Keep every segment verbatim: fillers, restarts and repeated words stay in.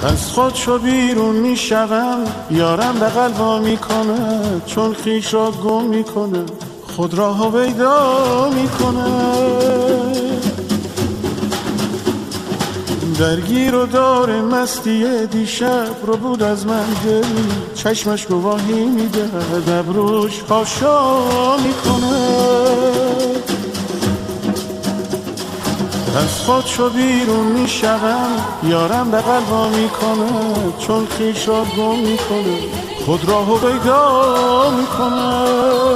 از خود چو بیرون میشوم یارم بغل وا میکنه، چون خویش را گم میکنه خود را هویدا میکنه. درگیر و دار مستی دیشب رو بود از من دل، چشمش گواهی میده ابروش خاشا میکنه. از خود چو بیرون میشوم یارم بغل وا میکنه، چون خویش را گم میکنه خود را هویدا میکنه.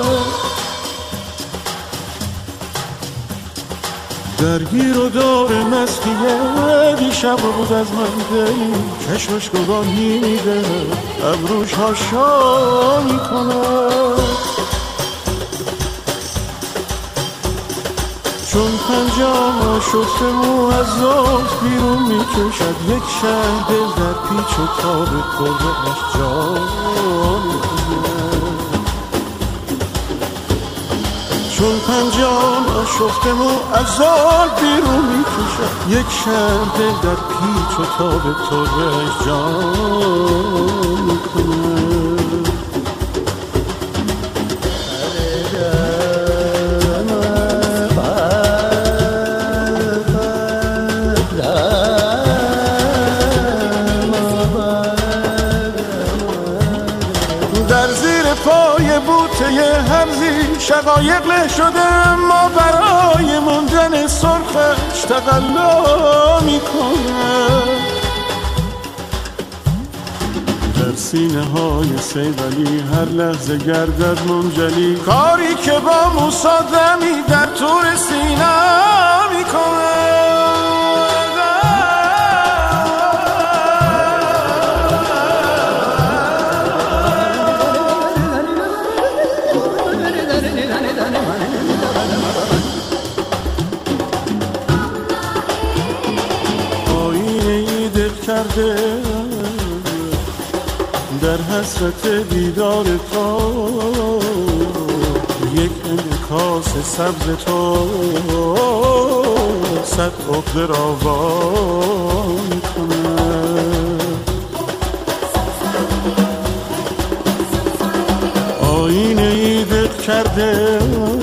درگیر و دار مسکیه دیشب رو بود از من دل، چشمش گواهی میده ابروش هاشا میکنه. چون پنجام شفته مو از زلف بیرون میکشد، یک شهر دل در پیچ و تاب قربش جا میکنه. چون پنجام شفته مو از زلف بیرون میکشد، یک شهر دل در پیچ و تاب قربش جا میکنه. در زیر پای بوته هرزی شقایق له شده، ما برای موندن سرخش تقلا میکنه. در سینه های سیولی هر لحظه گردد منجلی، کاری که با موسی دمی در طور سینه میکنه. کرده در حسرت دیدار تو، یک انعکاس سبز تو صد عقده را وا میکنه. آینه ای دل کرده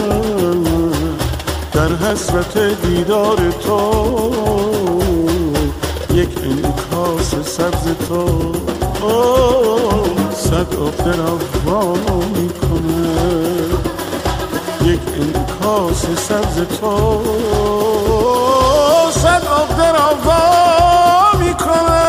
در حسرت دیدار تو، یک انعکاس سبز تو صد عقده را وا میکنه. یک انعکاس سبز تو صد عقده را وا میکنه.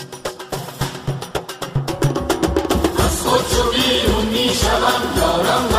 از خود چو بیرون میشوم یارم